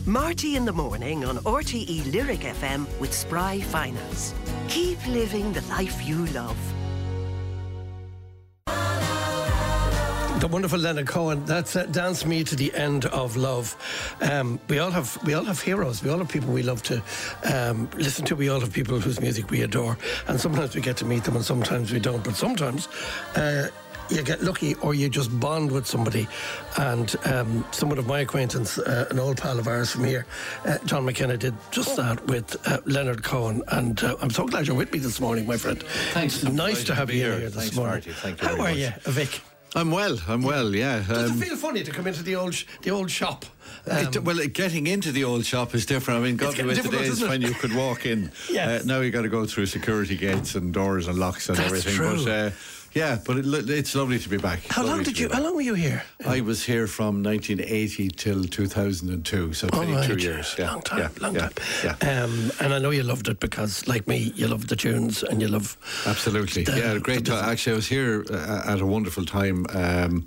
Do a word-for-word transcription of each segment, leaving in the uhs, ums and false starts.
Marty in the morning on R T E Lyric F M with Spry Finance. Keep living the life you love. The wonderful Leonard Cohen. That's uh, Dance Me to the End of Love. Um, we all have we all have heroes. We all have people we love to um, listen to. We all have people whose music we adore. And sometimes we get to meet them, and sometimes we don't. But sometimes uh, you get lucky, or you just bond with somebody. And um, someone of my acquaintance, uh, an old pal of ours from here, uh, John McKenna, did just that with uh, Leonard Cohen. And uh, I'm so glad you're with me this morning, my friend. Thanks. Nice to have you here, here this Thanks, morning. Marty. Thank you How very are much. you, Vic? I'm well, I'm well, yeah. Does Um, it feel funny to come into the old sh- the old shop? Um, it, well, getting into the old shop is different. I mean, God getting with the difficult, days isn't it? when you could walk in. Yes. Uh, now you got to go through security gates and doors and locks and That's everything. true. But uh, yeah, but it, it's lovely to be back. how Lovely long to did be you? back. How long were you here? I was here from nineteen eighty till two thousand two, so All twenty-two right. years. Yeah, Long time, yeah, long yeah, time. Yeah. Um, and I know you loved it because, like me, you love the tunes and you love. Absolutely. the- yeah, a great the time. Actually, I was here uh, at a wonderful time um,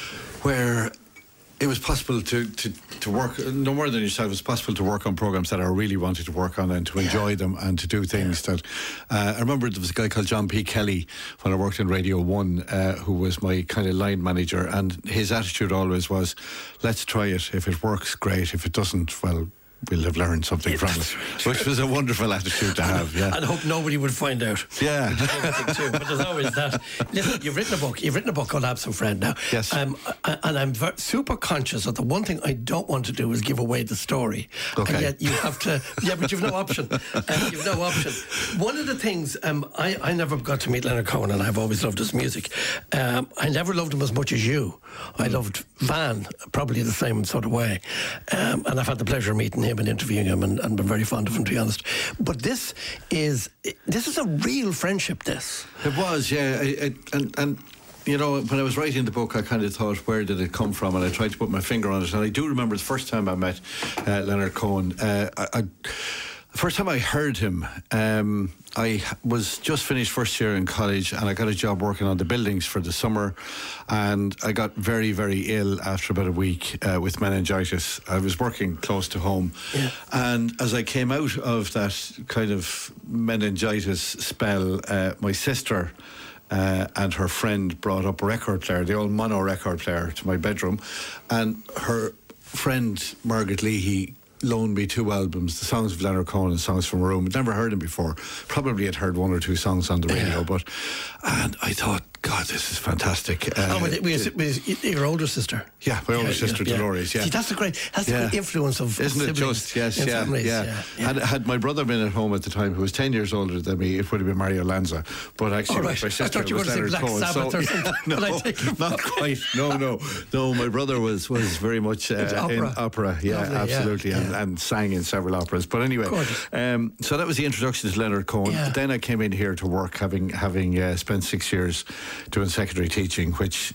where it was possible to, to, to work, no more than yourself, it was possible to work on programmes that I really wanted to work on and to enjoy them and to do things that... Uh, I remember there was a guy called John P. Kelly when I worked in Radio one uh, who was my kind of line manager, and his attitude always was, let's try it. If it works, great. If it doesn't, well... we'll have learned something Yeah, from that's it, which was a wonderful attitude to have. Yeah, And hope nobody would find out. yeah. Everything too, but there's always that. Listen, you've written a book. You've written a book called Absent Friend now. Yes. Um, I- and I'm ver- super conscious that the one thing I don't want to do is give away the story. Okay. And yet you have to. Yeah, but you've no option. Um, you've no option. One of the things um, I I never got to meet Leonard Cohen, and I've always loved his music. Um, I never loved him as much as you. I loved Van probably the same sort of way, um, and I've had the pleasure of meeting him and interviewing him, and, and been very fond of him, to be honest. But this is this is a real friendship. This. It was, yeah, I, I, and and you know, when I was writing the book, I kind of thought, where did it come from? And I tried to put my finger on it. And I do remember the first time I met uh, Leonard Cohen. Uh, I, I, the first time I heard him, um, I was just finished first year in college, and I got a job working on the buildings for the summer, and I got very, very ill after about a week uh, with meningitis. I was working close to home, Yeah. and as I came out of that kind of meningitis spell, uh, my sister uh, and her friend brought up a record player, the old mono record player, to my bedroom, and her friend Margaret Leahy loaned me two albums, the songs of Leonard Cohen and songs from a room. I'd never heard him before. Probably had heard one or two songs on the radio, Yeah. but and I thought, God, this is fantastic. Uh, Oh, with, with, with your older sister. yeah, my older sister Dolores. Yeah, See, that's the great, that's the Yeah. great influence of Isn't it siblings just? Yes, in yeah, families. yeah. yeah, yeah. Had, had my brother been at home at the time, who was ten years older than me, it would have been Mario Lanza. But actually, Oh, my right. I sister thought you were was going to say Leonard Black Cohen. Sabbath or something. no, But I take it not back. quite. No, no, no. My brother was was very much uh, Into opera. in opera. Yeah, Lovely, yeah, absolutely, And, yeah. and sang in several operas. But anyway, Gorgeous. um, so that was the introduction to Leonard Cohen. Yeah. Then I came in here to work, having having uh, spent six years doing secondary teaching, which.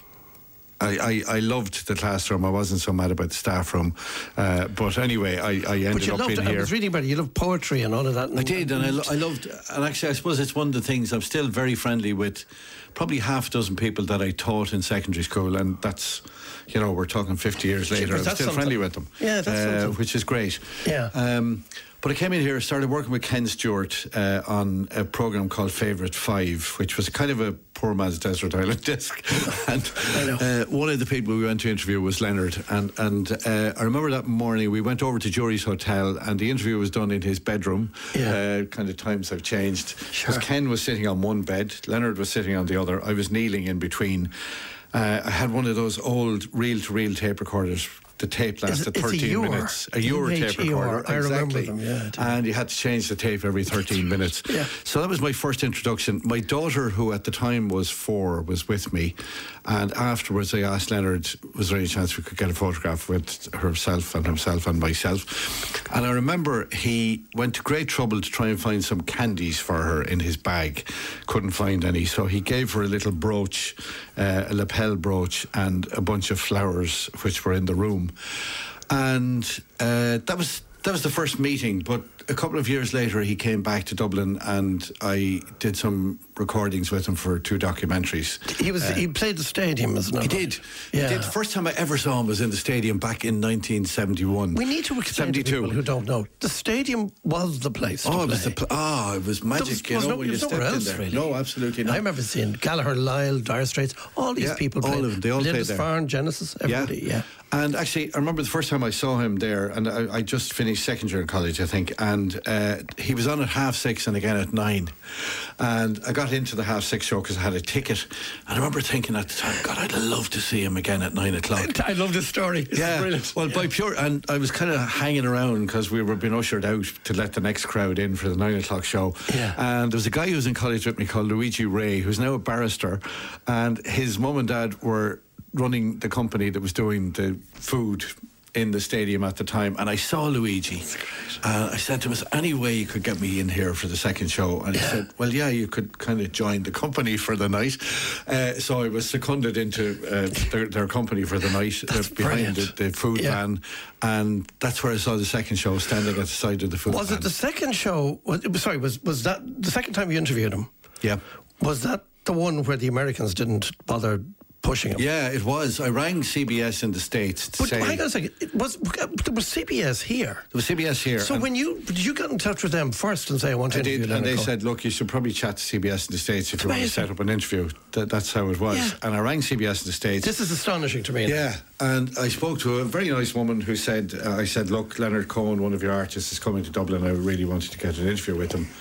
I, I, I loved the classroom. I wasn't so mad about the staff room. Uh, but anyway, I, I ended But you up loved in it. I here. was reading about it. You love poetry and all of that. I did, and I, lo- I loved, and actually, I suppose it's one of the things. I'm still very friendly with probably half a dozen people that I taught in secondary school, and that's, you know, we're talking fifty years later. I'm that's still something. friendly with them. Yeah, that's uh, something. which is great. Yeah. Um, but I came in here, started working with Ken Stewart uh, on a program called Favourite Five, which was kind of a poor man's desert island disc. And uh, one of the people we went to interview was Leonard. And and uh, I remember that morning we went over to Jury's Hotel, and the interview was done in his bedroom. Yeah. Uh, kind of times have changed. Sure. Because Ken was sitting on one bed, Leonard was sitting on the other. I was kneeling in between. Uh, I had one of those old reel-to-reel tape recorders. The tape lasted It's a thirteen Eure. minutes. A Eure E tape H E R. recorder. I remember exactly. them, yeah, I do. And you had to change the tape every thirteen minutes. Yeah. So that was my first introduction. My daughter, who at the time was four, was with me. And afterwards I asked Leonard, was there any chance we could get a photograph with herself and himself and myself? And I remember he went to great trouble to try and find some candies for her in his bag. Couldn't find any. So he gave her a little brooch, uh, a lapel brooch, and a bunch of flowers which were in the room. And uh, that was that was the first meeting. But a couple of years later, he came back to Dublin, and I did some recordings with him for two documentaries. He was uh, he played the stadium, isn't it? He did. Yeah. He did. The first time I ever saw him was in the stadium back in nineteen seventy-one. We need to explain to people who don't know. The stadium was the place. Oh, to it was play. the pl- oh, it was magic. Was, you was know, no, when you stepped else, in there. Really. No, absolutely not. I remember seeing Gallagher, Lyle, Dire Straits, all these yeah, people all played. of them. They all played there. Lindisfarne, Genesis, everybody. Yeah. yeah. And actually, I remember the first time I saw him there, and I, I just finished second year in college, I think, and uh, he was on at half six and again at nine. And I got into the half six show because I had a ticket, and I remember thinking at the time, God, I'd love to see him again at nine o'clock. I love this story. This yeah, is brilliant. Well, yeah. by pure, and I was kind of hanging around because we were being ushered out to let the next crowd in for the nine o'clock show. Yeah. And there was a guy who was in college with me called Luigi Ray, who's now a barrister, and his mum and dad were running the company that was doing the food in the stadium at the time, and I saw Luigi, and I said to him, is there any way you could get me in here for the second show? And he yeah. said, well, yeah, you could kind of join the company for the night. Uh, so I was seconded into uh, their, their company for the night, uh, behind the, the food yeah. van, and that's where I saw the second show, standing at the side of the food was van. Was it the second show? Was, sorry, was, was that the second time you interviewed him? Yeah. Was that the one where the Americans didn't bother pushing him? Yeah, it was. I rang C B S in the States to but say... hang on a second. It was, there was C B S here. There was C B S here. So when you... Did you get in touch with them first and say, I want to I interview did, Leonard and they Cohen? said, look, you should probably chat to C B S in the States if That's you amazing. want to set up an interview. That, that's how it was. Yeah. And I rang C B S in the States. This is astonishing to me. Yeah, and I spoke to a very nice woman who said, uh, I said, look, Leonard Cohen, one of your artists, is coming to Dublin. I really wanted to get an interview with him.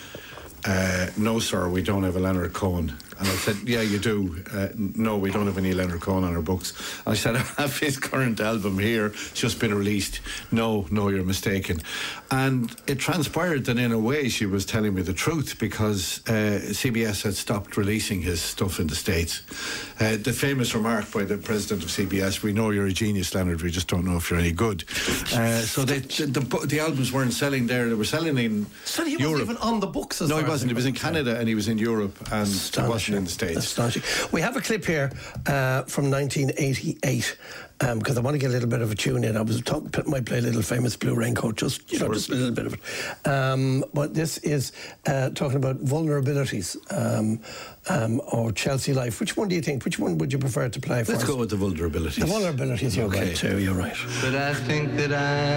Uh, no, sir, we don't have a Leonard Cohen. And I said, yeah, you do. Uh, no, we don't have any Leonard Cohen on our books. And I said, I have his current album here. It's just been released. No, no, you're mistaken. And it transpired that in a way she was telling me the truth, because uh, C B S had stopped releasing his stuff in the States. Uh, the famous remark by the president of C B S, we know you're a genius, Leonard, we just don't know if you're any good. Uh, so they, the, the, the albums weren't selling there. They were selling in So he Europe. wasn't even on the books as No, far he wasn't. He was in concerned. Canada and he was in Europe, and he wasn't in the States. Astonishing. We have a clip here uh, from nineteen eighty-eight, because um, I want to get a little bit of a tune in. I was talking, might play a little Famous Blue Raincoat, just you know, Sure. just a little bit of it. Um, but this is uh, talking about vulnerabilities um, um, or Chelsea Life. Which one do you think? Which one would you prefer to play for Let's us? go with the vulnerabilities. The vulnerabilities, you're Okay. right too. You're right. But I think that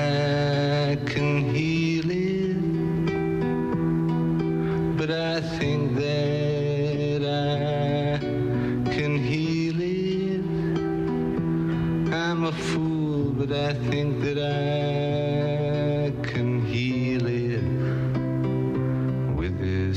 I can heal it. But I think that I can heal it. I'm a fool, but I think that I can heal it with this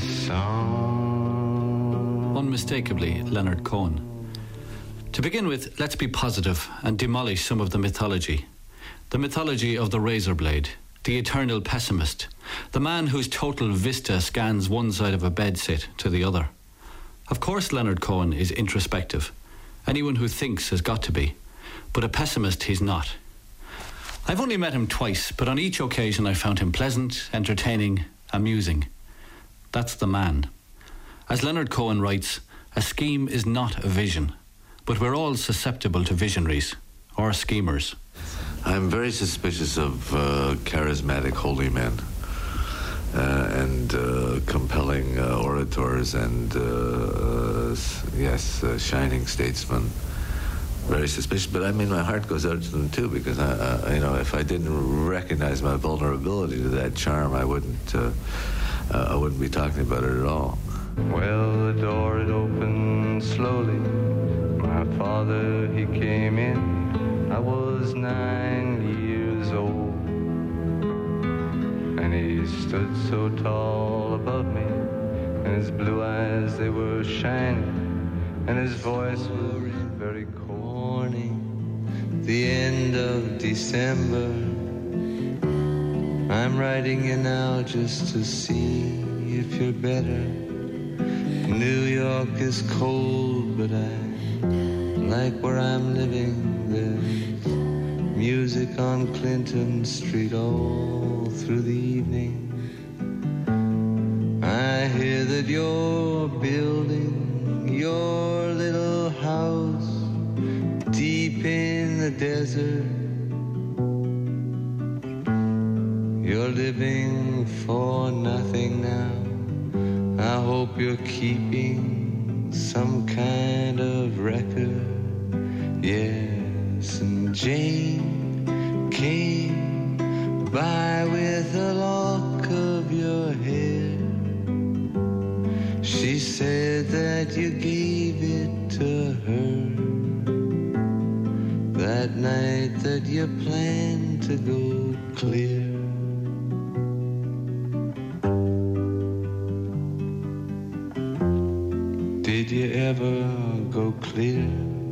song. Unmistakably, Leonard Cohen. To begin with, let's be positive and demolish some of the mythology. The mythology of the razor blade, the eternal pessimist, the man whose total vista scans one side of a bedsit to the other. Of course Leonard Cohen is introspective. Anyone who thinks has got to be. But a pessimist he's not. I've only met him twice, but on each occasion I found him pleasant, entertaining, amusing. That's the man. As Leonard Cohen writes, a scheme is not a vision, but we're all susceptible to visionaries, or schemers. I'm very suspicious of uh, charismatic holy men uh, and uh, compelling uh, orators and, uh, uh, yes, uh, shining statesmen. Very suspicious, but I mean, my heart goes out to them too, because I, uh, you know, if I didn't recognize my vulnerability to that charm, I wouldn't, uh, uh, I wouldn't be talking about it at all. Well, the door it opened slowly. My father, he came in. I was nine years old, and he stood so tall above me, and his blue eyes, they were shining, and his voice was very cold. Morning, the end of December, I'm writing you now just to see if you're better. New York is cold, but I like where I'm living. There's music on Clinton Street all through the evening. I hear that you're building your little house deep in the desert. You're living for nothing now. I hope you're keeping some kind of record. Yes, and Jane came by with a lock of your hair. She said that you gave it to her that night that you planned to go clear. Did you ever go clear?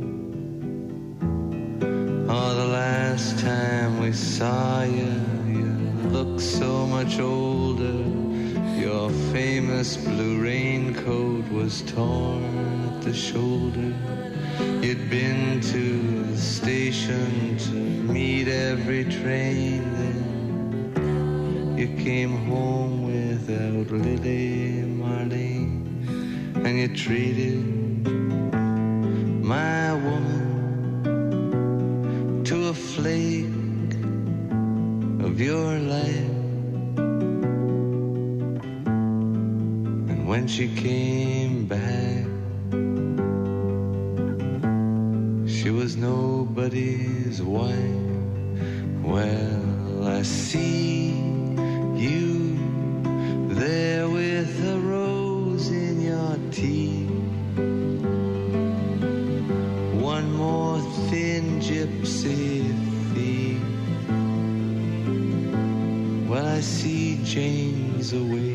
Oh, the last time we saw you, you looked so much older. Your famous blue raincoat was torn at the shoulder. You'd been to the station to meet every train then. You came home without Lily Marlene, and you treated my woman to a flake of your life. And when she came back, she was nobody's wife. Well, I see you there with a rose in your teeth. One more thin gypsy thief. Well, I see Jane's away.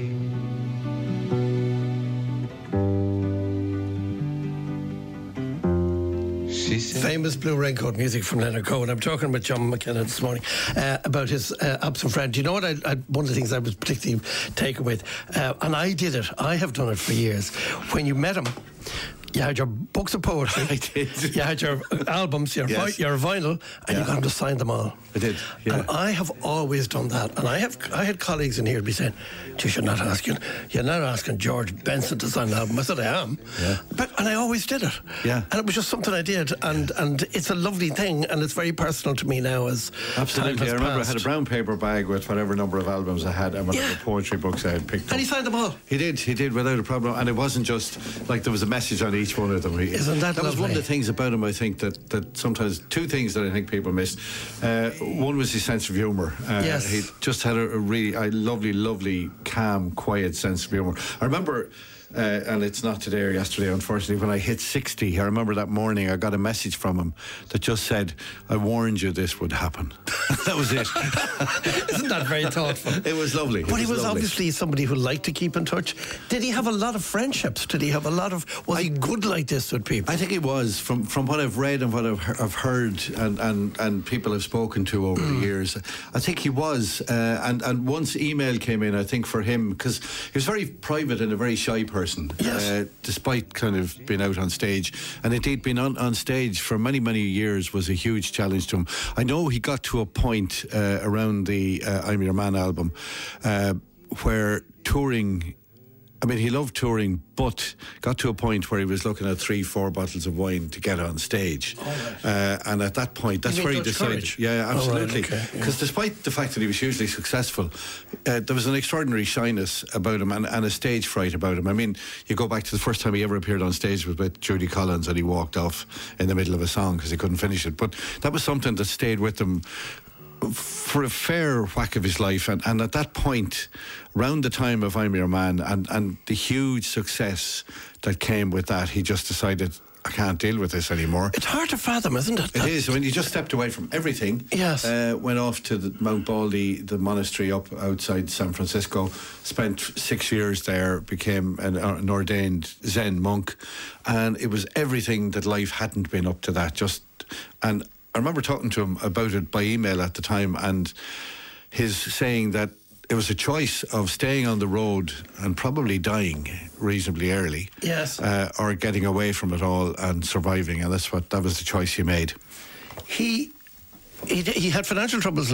Famous blue raincoat music from Leonard Cohen. I'm talking with John McKenna this morning uh, about his uh, absent friend. Do you know what? I, I, one of the things I was particularly taken with, uh, and I did it, I have done it for years. When you met him, you had your books of poetry. I did. You had your albums, your, Yes. vi- your vinyl, and Yeah. you got him to sign them all. I did, yeah. And I have always done that. And I have, I had colleagues in here who'd be saying, "Geez, you're not asking, you're not asking George Benson to sign an album." I said, "I am." Yeah. But and I always did it. Yeah. And it was just something I did, and and it's a lovely thing, and it's very personal to me now as time Absolutely. has I remember passed. I had a brown paper bag with whatever number of albums I had and whatever Yeah. poetry books I had picked up. And he signed them all. He did, he did without a problem. And it wasn't just like there was a message on each one of them. He, Isn't that That was one of lovely? the things about him, I think, that, that sometimes, two things that I think people miss. Uh, one was his sense of humour. Uh, Yes. He just had a, a really a lovely, lovely, calm, quiet sense of humour. I remember... Uh, and it's not today or yesterday, unfortunately, when I hit sixty, I remember that morning I got a message from him that just said, "I warned you this would happen." That was it. Isn't that very thoughtful? It was lovely. But it he was lovely. obviously somebody who liked to keep in touch. Did he have a lot of friendships? Did he have a lot of... Was he good like this with people? I think it was, from from what I've read and what I've, he- I've heard and, and, and people I've spoken to over the years. I think he was. Uh, and, and once email came in, I think for him, because he was very private and a very shy person. Yes. Uh, despite kind of being out on stage. And indeed, being on, on stage for many, many years was a huge challenge to him. I know he got to a point uh, around the uh, I'm Your Man album uh, where touring... I mean, he loved touring, but got to a point where he was looking at three, four bottles of wine to get on stage. Oh, right. uh, and at that point, that's You where mean he Dutch decided. Courage? Yeah, Oh, right, absolutely. okay, Because yeah. despite the fact that he was hugely successful, uh, there was an extraordinary shyness about him and, and a stage fright about him. I mean, you go back to the first time he ever appeared on stage was with Judy Collins, and he walked off in the middle of a song because he couldn't finish it. But that was something that stayed with him for a fair whack of his life, and, and at that point, round the time of I'm Your Man and, and the huge success that came with that, he just decided, I can't deal with this anymore. It's hard to fathom, isn't it? It is. I mean, he just stepped away from everything. Yes. Uh, went off to the Mount Baldy, the monastery up outside San Francisco, spent six years there, became an, an ordained Zen monk, and it was everything that life hadn't been up to that. Just and I remember talking to him about it by email at the time, and his saying that it was a choice of staying on the road and probably dying reasonably early, Yes. uh, or getting away from it all and surviving, and that's what that was the choice he made. He, he he had financial troubles later.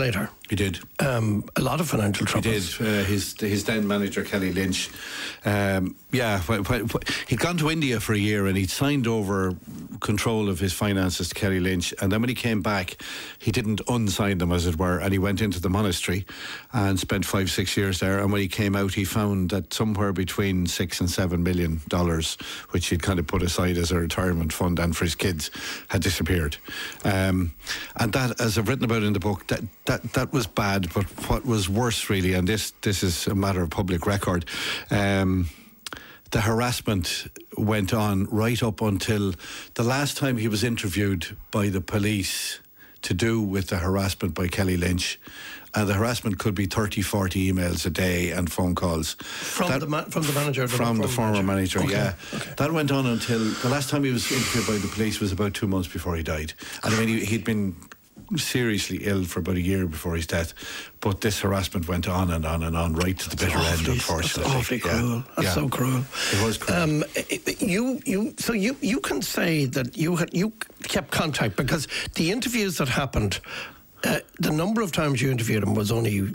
He did. Um, a lot of financial He troubles. did. Uh, his his then manager Kelly Lynch, um, yeah, wh- wh- wh- he'd gone to India for a year and he'd signed over control of his finances to Kelly Lynch. And then when he came back, he didn't unsign them, as it were, and he went into the monastery and spent five six years there. And when he came out, he found that somewhere between six and seven million dollars, which he'd kind of put aside as a retirement fund and for his kids, had disappeared. Um, and that, as I've written about in the book, that that that was bad. But what was worse, really, and this this is a matter of public record, um, the harassment went on right up until the last time he was interviewed by the police to do with the harassment by Kelly Lynch. And the harassment could be thirty, forty emails a day and phone calls. From, That- the, ma- from the manager? The From the former manager, Okay, yeah. okay. That went on until the last time he was interviewed by the police was about two months before he died. And I mean, he, he'd been seriously ill for about a year before his death. But this harassment went on and on and on, right to the bitter end, Awfully- unfortunately. That's awfully Yeah. cruel. That's Yeah. so cruel. It was cruel. Um, i- i- you, you, so you, you can say that you had you kept contact because the interviews that happened, uh, the number of times you interviewed him was only.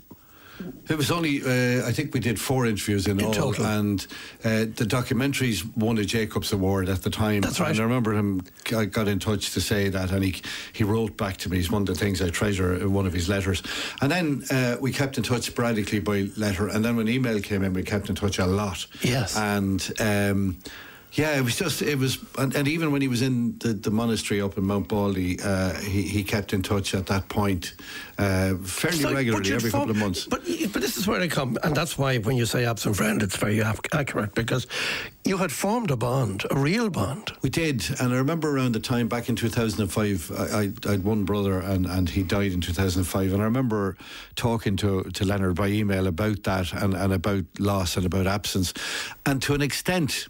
It was only, uh, I think we did four interviews in, In all, total. and uh, the documentaries won a Jacobs Award at the time. That's right. And I remember him, I got in touch to say that, and he he wrote back to me. It's one of the things I treasure in one of his letters. And then uh, we kept in touch sporadically by letter, and then when email came in, we kept in touch a lot. Yes. And um, yeah, it was just, it was, and, and even when he was in the, the monastery up in Mount Baldy, uh, he, he kept in touch at that point uh, fairly So, but regularly, you'd every phone- couple of months. But but this is where I come, and that's why when you say absent friend, it's very ac- accurate because you had formed a bond, a real bond. We did, and I remember around the time back in two thousand five, I, I, I had one brother and, and he died in two thousand five, and I remember talking to, to Leonard by email about that and, and about loss and about absence, and to an extent,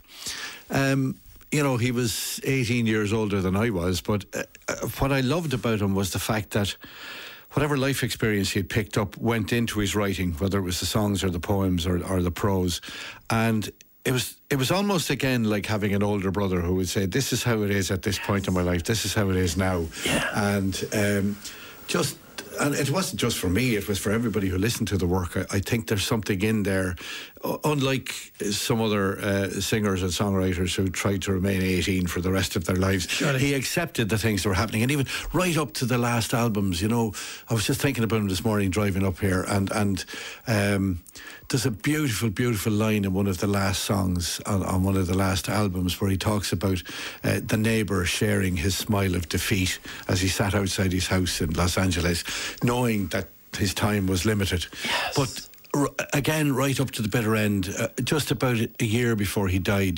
um, you know, he was eighteen years older than I was, but uh, uh, what I loved about him was the fact that whatever life experience he had picked up went into his writing, whether it was the songs or the poems or, or the prose. And it was it was almost, again, like having an older brother who would say, this is how it is at this point in my life, this is how it is now. Yeah. And um, just... And it wasn't just for me, it was for everybody who listened to the work. I, I think there's something in there, uh, unlike some other uh, singers and songwriters who tried to remain eighteen for the rest of their lives. Surely. He accepted the things that were happening, and even right up to the last albums, you know, I was just thinking about him this morning driving up here, and, and um, there's a beautiful, beautiful line in one of the last songs on, on one of the last albums where he talks about uh, the neighbour sharing his smile of defeat as he sat outside his house in Los Angeles, knowing that his time was limited. Yes. But r- again, right up to the bitter end, uh, just about a year before he died,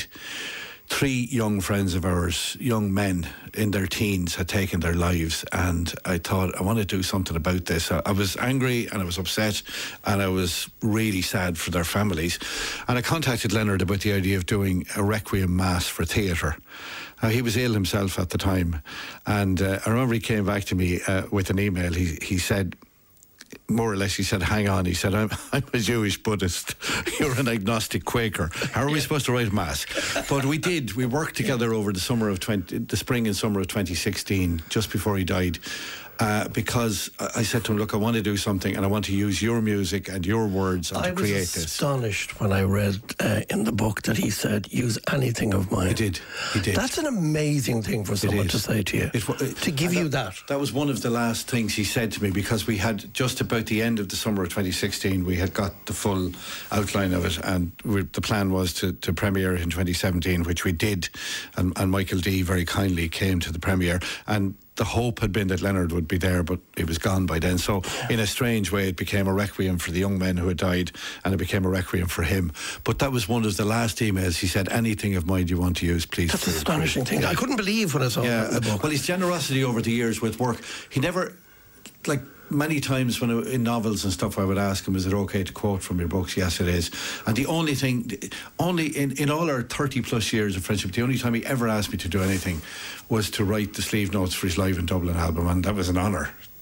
three young friends of ours, young men in their teens, had taken their lives, and I thought, I want to do something about this. I, I was angry and I was upset and I was really sad for their families, and I contacted Leonard about the idea of doing a requiem mass for theatre. Uh, he was ill himself at the time, and uh, I remember he came back to me uh, with an email. He, he said, more or less, he said, hang on, he said, I'm, I'm a Jewish Buddhist, you're an agnostic Quaker, how are we supposed to write mass? But we did, we worked together over the summer of twenty, the spring and summer of twenty sixteen, just before he died, uh, because I said to him, look, I want to do something and I want to use your music and your words and I to was create this. astonished when I read uh, in the book that he said, use anything of mine. He did, he did. That's an amazing thing for someone is. to say to you, It wa- to give and you that. That was one of the last things he said to me, because we had just about the end of the summer of twenty sixteen, we had got the full outline of it, and we, the plan was to, to premiere it in twenty seventeen, which we did, and, and Michael D very kindly came to the premiere, and the hope had been that Leonard would be there, but he was gone by then. So in a strange way, it became a requiem for the young men who had died, and it became a requiem for him. But that was one of the last emails. He said, anything of mine you want to use, please. That's an feel free." astonishing thing. I couldn't believe when I saw Yeah, that in the book. well, his generosity over the years with work, he never, like many times when I, in novels and stuff, I would ask him, is it okay to quote from your books? Yes, it is. And the only thing, only in, in all our thirty plus years of friendship, the only time he ever asked me to do anything was to write the sleeve notes for his Live in Dublin album, and that was an honour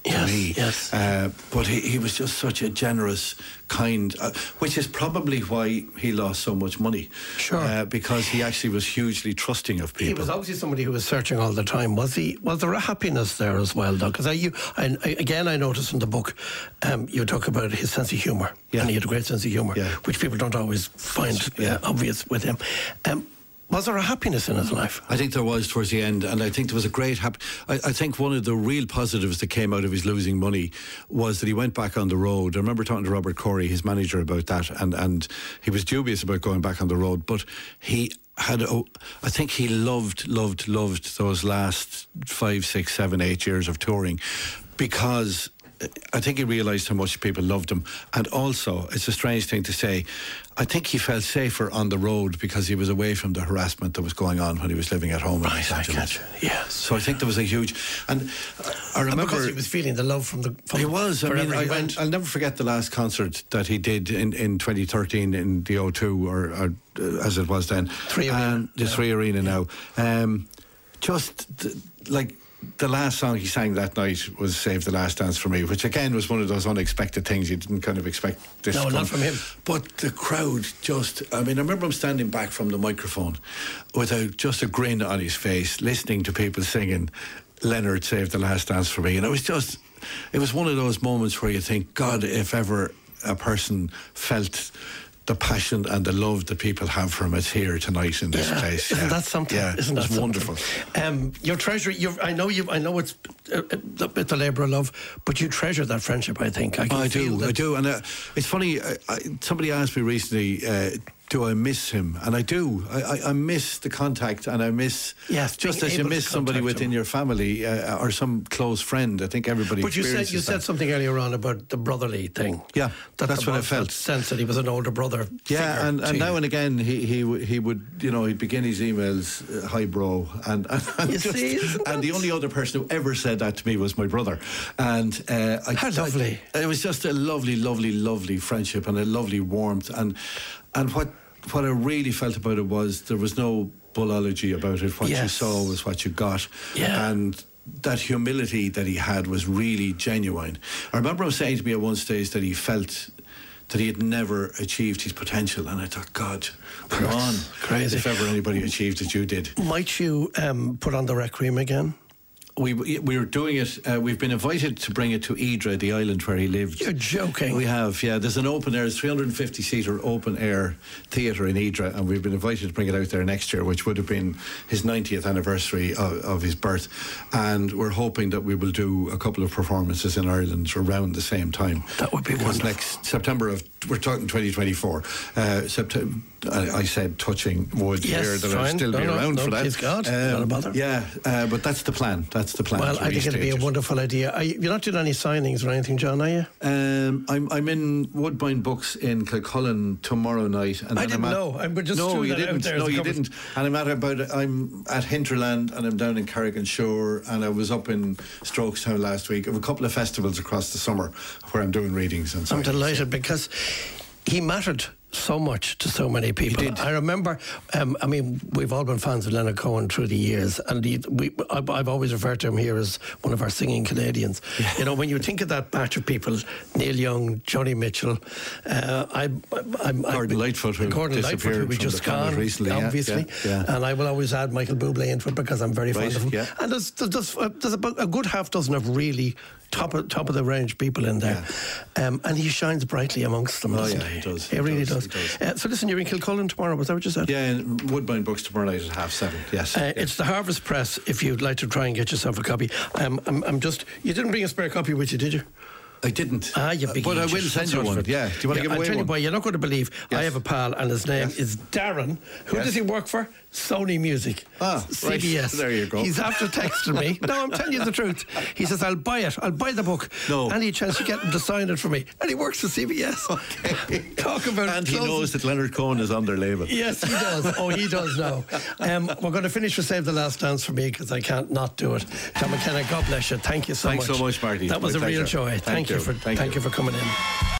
Yes, to me. yes. Uh, but he, he was just such a generous, kind, uh, which is probably why he lost so much money. Sure. Uh, because he actually was hugely trusting of people. He was obviously somebody who was searching all the time. Was he? Was there a happiness there as well, though? Because I, you, I, I, again, I noticed in the book, um, you talk about his sense of humour, Yeah. and he had a great sense of humour, Yeah. which people don't always find Yeah. uh, obvious with him. Um, was there a happiness in his life? I think there was towards the end, and I think there was a great hap- I, I think one of the real positives that came out of his losing money was that he went back on the road. I remember talking to Robert Corey, his manager, about that, and, and he was dubious about going back on the road, but he had, a, I think he loved, loved, loved those last five, six, seven, eight years of touring, because I think he realised how much people loved him. And also, it's a strange thing to say, I think he felt safer on the road because he was away from the harassment that was going on when he was living at home in Los I Angeles. get you. Yes. So I think there was a huge... And I And remember... because he was feeling the love from the... From He was. I wherever mean, he I, went. I'll never forget the last concert that he did in, in twenty thirteen in the O two, or, or uh, as it was then. Three Arena. And the Yeah. Three Arena now. Um, just th- like... The last song he sang that night was Save the Last Dance for Me, which again was one of those unexpected things. You didn't kind of expect this No, to come. not from him. But the crowd just, I mean, I remember him standing back from the microphone with a, just a grin on his face, listening to people singing Leonard Save the Last Dance for Me. And it was just, it was one of those moments where you think, God, if ever a person felt the passion and the love that people have for him, it's here tonight in this Yeah. place. Isn't Yeah. that something? Yeah, Isn't it's that wonderful. something? Um, your treasure. You're, I know you. I know it's a, a bit the labour of love, but you treasure that friendship. I think. I, can I feel do, that. I do, and uh, it's funny. I, I, somebody asked me recently, uh, "Do I miss him?" And I do. I, I, I miss the contact, and I miss Yes, just being as you able to miss somebody contact within him. your family uh, or some close friend. I think everybody. But you said experiences you said that. something earlier on about the brotherly thing. Yeah, that that's there what I was felt. that sense that he was an older brother. Yeah, figure and, to and you. now and again he he w- he would, you know, he'd begin his emails, uh, hi bro, and and, and, You just- see, isn't and the that- only other person who ever said that to me was my brother, and uh, I, How lovely. I, it was just a lovely, lovely, lovely friendship and a lovely warmth, and and what what I really felt about it was there was no bullology about it. What you Yes. saw was what you got, Yeah. and that humility that he had was really genuine. I remember him saying to me at one stage that he felt that he had never achieved his potential, and I thought, God, come on, Crazy. if ever anybody achieved it, you did. Might you um, put on the Requiem again? We we were doing it. Uh, we've been invited to bring it to Idra, the island where he lived. You're joking. We have, yeah. There's an open air, three hundred fifty seater open air theatre in Idra, and we've been invited to bring it out there next year, which would have been his ninetieth anniversary of, of his birth. And we're hoping that we will do a couple of performances in Ireland around the same time. That would be Because wonderful. next September of, we're talking twenty twenty-four. Uh, September. I, I said touching wood Yes, here that fine. I'll still No, be no, around no, for that. please God, not a bother. Yeah, uh, but that's the plan. That's the plan. Well, to I think it'd be restage a it. wonderful idea. Are you, you're not doing any signings or anything, John, are you? Um, I'm I'm in Woodbine Books in Kilcullen tomorrow night, and I then didn't I'm at, know. I would just no, threw you that out didn't. there as No, a you cover- didn't. And I'm at about I'm at Hinterland, and I'm down in Carrigan-Shore, and I was up in Strokestown last week. I have a couple of festivals across the summer where I'm doing readings and so. I'm delighted because he mattered so much to so many people. did. I remember, um, I mean, we've all been fans of Leonard Cohen through the years, and he, we, I've, I've always referred to him here as one of our singing Canadians. Yeah. You know, when you think of that batch of people, Neil Young, Johnny Mitchell, uh, I, I, I'm, Gordon Lightfoot, who Gordon Lightfoot, who disappeared we from just the planet gone recently, yeah, obviously, yeah, yeah. and I will always add Michael Bublé into it because I'm very Right, fond of him. yeah. And there's there's, there's, uh, there's about a good half dozen of really top of, top of the range people in there, um, and he shines brightly amongst them. Oh, doesn't yeah, he? he does, He he really does, does. he does. Uh, so listen, you're in Kilcullen tomorrow. Was that what you said? Yeah, in Woodbine Books tomorrow night at half seven. Yes, Uh, yes. It's the Harvest Press. If you'd like to try and get yourself a copy, um, I'm, I'm just. You didn't bring a spare copy with you, did you? I didn't. Ah, you big But I idiot. will send That's you what one. it's for. Yeah. Do you want to give I'll away tell one? you why, you're not going to believe. Yes. I have a pal, and his name Yes. is Darren. Who Yes. does he work for? Sony Music. Ah, C B S. right. There you go. He's after texting me. No, I'm telling you the truth. He says, I'll buy it. I'll buy the book. No. Any chance you get him to sign it for me. And he works for C B S. Okay. Talk about And he closing- knows that Leonard Cohen is on their label. Yes, he does. Oh, he does now. Um, we're going to finish with Save the Last Dance for me because I can't not do it. John McKenna, God bless you. Thank you so Thanks much. so much, Marty. That was My a real pleasure. joy. Thank, Thank you you. for Thank thank you. you for coming in.